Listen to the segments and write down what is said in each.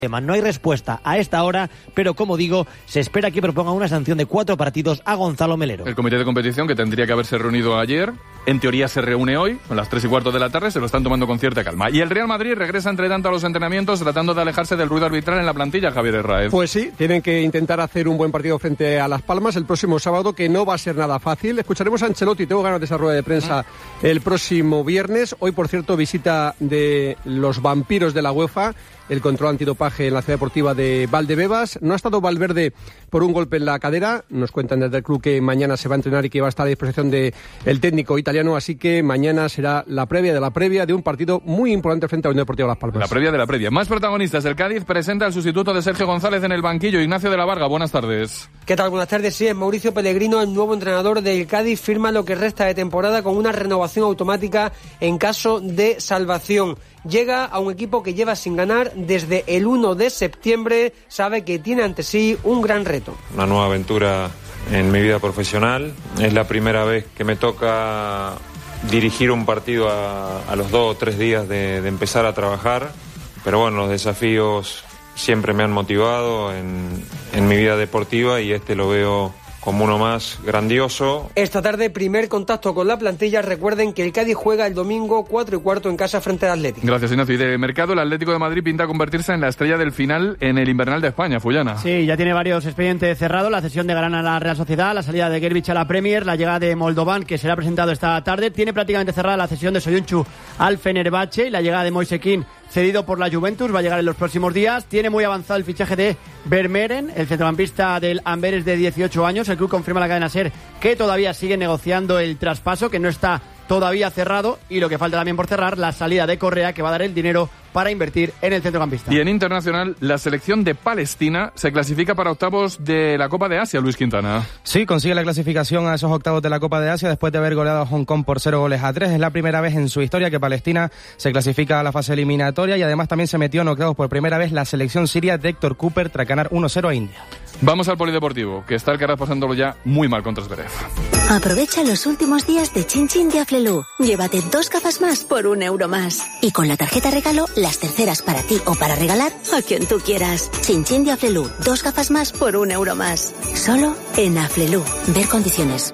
No hay respuesta a esta hora, pero como digo, se espera que proponga una sanción de 4 partidos a Gonzalo Melero. El comité de competición, que tendría que haberse reunido ayer, en teoría se reúne hoy, a las 3:15 de la tarde, se lo están tomando con cierta calma. Y el Real Madrid regresa entre tanto a los entrenamientos, tratando de alejarse del ruido arbitral en la plantilla, Javier Herráez. Pues sí, tienen que intentar hacer un buen partido frente a Las Palmas el próximo sábado, que no va a ser nada fácil. Escucharemos a Ancelotti, tengo ganas de esa rueda de prensa el próximo viernes. Hoy, por cierto, visita de los vampiros de la UEFA, el control antidopaje en la ciudad deportiva de Valdebebas. No ha estado Valverde por un golpe en la cadera. Nos cuentan desde el club que mañana se va a entrenar y que va a estar a disposición del técnico italiano, así que mañana será la previa de un partido muy importante frente a la Unión Deportiva Las Palmas. La previa de la previa. Más protagonistas. El Cádiz presenta al sustituto de Sergio González en el banquillo, Ignacio de la Varga. Buenas tardes. ¿Qué tal? Buenas tardes. Sí, es Mauricio Pellegrino, el nuevo entrenador del Cádiz. Firma lo que resta de temporada con una renovación automática en caso de salvación. Llega a un equipo que lleva sin ganar desde el 1 de septiembre, sabe que tiene ante sí un gran reto. Una nueva aventura en mi vida profesional, es la primera vez que me toca dirigir un partido a los 2 o 3 días de empezar a trabajar, pero bueno, los desafíos siempre me han motivado en mi vida deportiva y lo veo como uno más grandioso. Esta tarde, primer contacto con la plantilla. Recuerden que el Cádiz juega el domingo 4:15 en casa frente al Atlético. Gracias, Ignacio. Y de mercado, el Atlético de Madrid pinta convertirse en la estrella del final en el invernal de España, Fullana. Sí, ya tiene varios expedientes cerrados. La cesión de Garán a la Real Sociedad, la salida de Gervich a la Premier, la llegada de Moldovan, que será presentado esta tarde. Tiene prácticamente cerrada la cesión de Soyuncu al Fenerbahce y la llegada de Moise Kean, cedido por la Juventus, va a llegar en los próximos días. Tiene muy avanzado el fichaje de Vermeeren, el centrocampista del Amberes de 18 años. El club confirma a la cadena SER que todavía sigue negociando el traspaso, que no está todavía cerrado, y lo que falta también por cerrar, la salida de Correa, que va a dar el dinero para invertir en el centrocampista. Y en internacional, la selección de Palestina se clasifica para octavos de la Copa de Asia, Luis Quintana. Sí, consigue la clasificación a esos octavos de la Copa de Asia después de haber goleado a Hong Kong por 0-3. Es la primera vez en su historia que Palestina se clasifica a la fase eliminatoria, y además también se metió en octavos por primera vez la selección siria de Héctor Cooper tras ganar 1-0 a India. Vamos al polideportivo, que está Alcaraz pasándolo ya muy mal contra Zverev. Aprovecha los últimos días de Chin Chin de Aflelu. Llévate 2 gafas más por €1 más. Y con la tarjeta regalo, las terceras para ti o para regalar a quien tú quieras. Chin Chin de Aflelu. 2 gafas más por €1 más. Solo en Aflelu. Ver condiciones.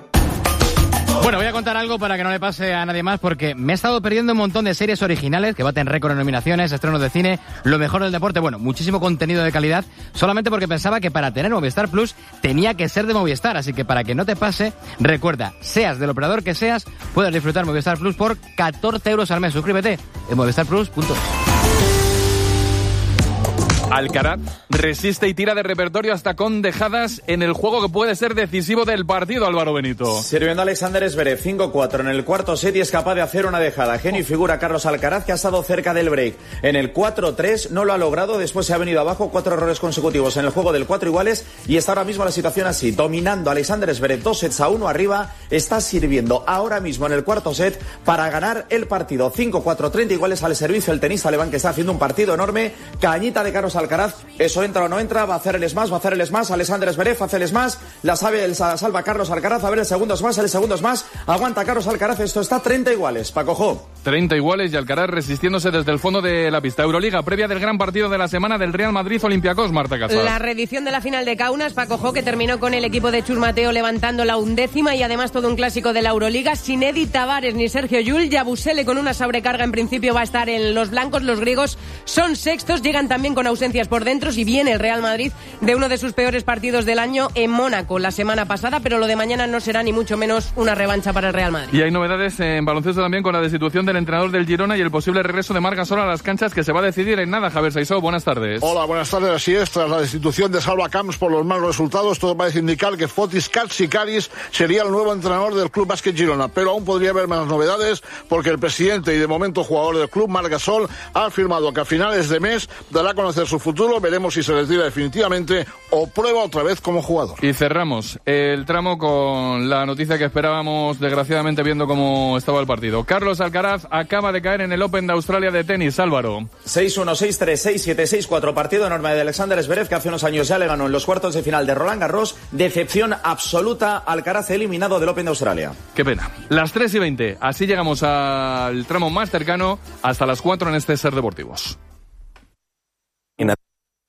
Bueno, voy a contar algo para que no le pase a nadie más, porque me he estado perdiendo un montón de series originales que baten récord en nominaciones, estrenos de cine, lo mejor del deporte, bueno, muchísimo contenido de calidad, solamente porque pensaba que para tener Movistar Plus tenía que ser de Movistar. Así que para que no te pase, recuerda, seas del operador que seas, puedes disfrutar Movistar Plus por 14 € al mes. Suscríbete en movistarplus.es. Alcaraz resiste y tira de repertorio hasta con dejadas en el juego que puede ser decisivo del partido, Álvaro Benito. Sirviendo a Alexander Zverev 5-4 en el cuarto set y es capaz de hacer una dejada. Genio y figura Carlos Alcaraz, que ha estado cerca del break. En el 4-3 no lo ha logrado, después se ha venido abajo, 4 errores consecutivos en el juego del 4 iguales, y está ahora mismo la situación así, dominando a Alexander Zverev 2-1 arriba, está sirviendo ahora mismo en el cuarto set para ganar el partido. 5-4, 30 iguales al servicio el tenista alemán, que está haciendo un partido enorme. Cañita de Carlos Alcaraz, eso entra o no entra, va a hacer el smash, Alexander Zverev hace el smash, la salva Carlos Alcaraz, a ver el segundo smash, aguanta Carlos Alcaraz, esto está 30 iguales, Paco Jo. 30 iguales y Alcaraz resistiéndose desde el fondo de la pista. Euroliga, previa del gran partido de la semana del Real Madrid Olympiacos, Marta Casas. La reedición de la final de Kaunas, Paco Jo, que terminó con el equipo de Chus Mateo levantando la 11ª, y además todo un clásico de la Euroliga, sin Edi Tavares ni Sergio Llull. Yabusele con una sobrecarga en principio va a estar en los blancos, los griegos son sextos, llegan también con ausencias por dentro, y viene el Real Madrid de uno de sus peores partidos del año en Mónaco la semana pasada, pero lo de mañana no será ni mucho menos una revancha para el Real Madrid. Y hay novedades en baloncesto también, con la destitución del entrenador del Girona y el posible regreso de Marc Gasol a las canchas, que se va a decidir en nada. Javier Saisó, buenas tardes. Hola, buenas tardes. Así es, tras la destitución de Salva Camps por los malos resultados, todo parece indicar que Fotis Katsikaris sería el nuevo entrenador del Club Básquet Girona, pero aún podría haber más novedades, porque el presidente y de momento jugador del club, Marc Gasol, ha afirmado que a finales de mes dará a conocer su futuro. Veremos si se retira definitivamente o prueba otra vez como jugador. Y cerramos el tramo con la noticia que esperábamos, desgraciadamente, viendo cómo estaba el partido. Carlos Alcaraz acaba de caer en el Open de Australia de tenis, Álvaro. 6-1, 6-3, 6-7, 6-4, partido enorme de Alexander Zverev, que hace unos años ya le ganó en los cuartos de final de Roland Garros. Decepción absoluta, Alcaraz eliminado del Open de Australia. Qué pena. Las 3:20, así llegamos al tramo más cercano, hasta las 4 en este Ser Deportivos.